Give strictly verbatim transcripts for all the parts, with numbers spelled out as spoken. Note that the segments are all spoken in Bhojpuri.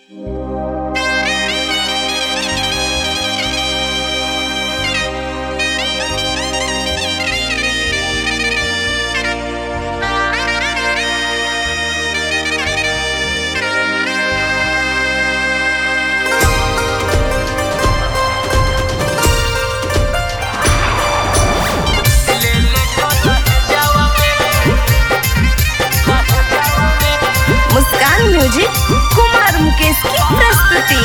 मुस्कान म्यूजिक कुमार मुकेश की प्रस्तुति।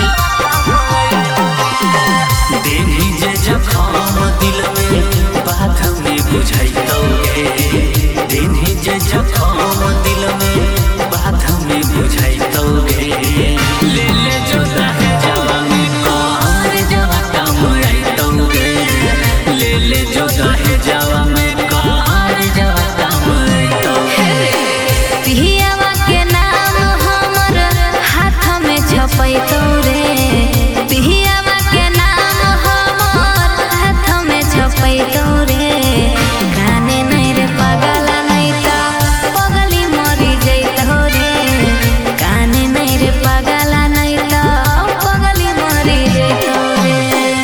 देवी जे जखम दिल में बात में बुझाइतौगे, देवी जे जखम दिल में बात में बुझाइतौगे। ले ले जो रहे जावा में कार जावा काम आइतौगे, ले ले जो रहे जावा में कार जावा काम आइतौगे। पिहियावा के नाम हमर हाथ में छपैतौ रे, पिहियावा के नाम हमर हाथ में छपैतौ रे। गाने नहीं रे पगला नहीं तो पगली मरी जैतौ रे, गाने नहीं रे पगला नहीं तो पगली मरी जैतौ रे।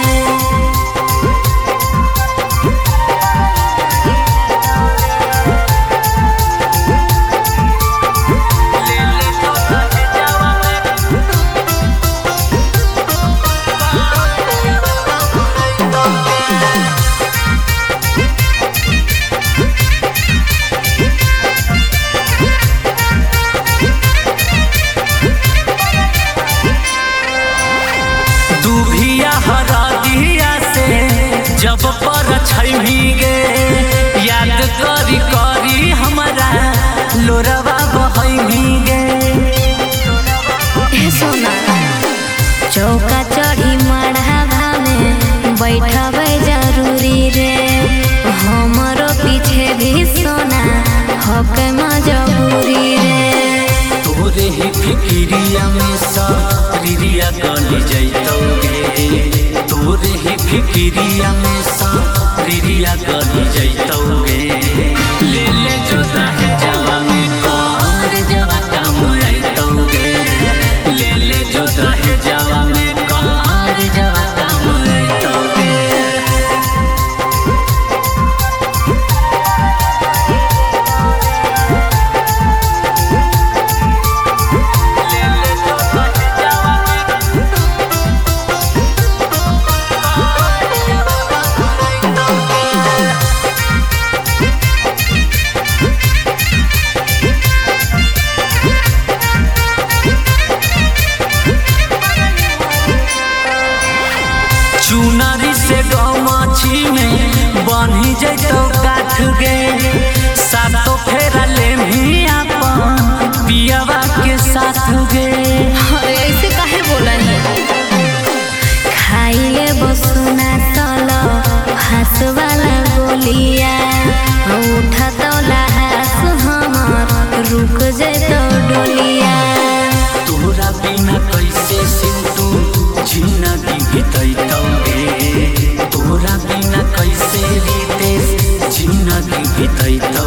दुभिया हरा दिया से जब पर भीगे, याद करी करी हमारा लोरवा बहई भीगे। सोना चौका चढ़ी मढ़ावा में बैठबे जरूरी रे, हमरो पीछे भी सोना हक मजबूरी रे। तोरे ही फिक्रिया में सारिया गली जैतौगे, तोरे ही फिक्रिया में सारिया गली जैतौगे। ले ले जो रहे जावा में कार जावा काम आइतौगे, ले ले जो रहे जावा में कार जावा काम आइतौगे। चुनरी से गमछी में बांधी जैतौ काठ गे, सातो फेरा ले भी अपन पियावा के साथ गे। अरे ऐसे काहे बोला है? खाइले बसुना तलो हंस वाला गोलिया, उठा तोला हंस हमर रुक जैतौ डोलिया। तोरा बिना कैसे सिंतु जिंदगी बितैतौगे, तोरा बिना कैसे रितेश जिंदगी बितैतौगे।